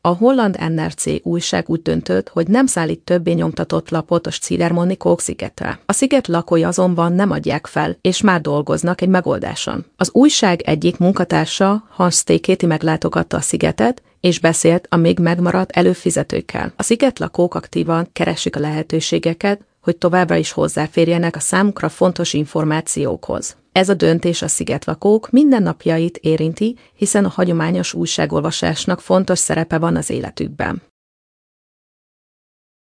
A holland NRC újság úgy döntött, hogy nem szállít többé nyomtatott lapot a Schiermonnikoog-szigetre. A sziget lakói azonban nem adják fel, és már dolgoznak egy megoldáson. Az újság egyik munkatársa, Hans Stékéti meglátogatta a szigetet, és beszélt a még megmaradt előfizetőkkel. A sziget lakók aktívan keresik a lehetőségeket, hogy továbbra is hozzáférjenek a számukra fontos információkhoz. Ez a döntés a szigetlakók mindennapjait érinti, hiszen a hagyományos újságolvasásnak fontos szerepe van az életükben.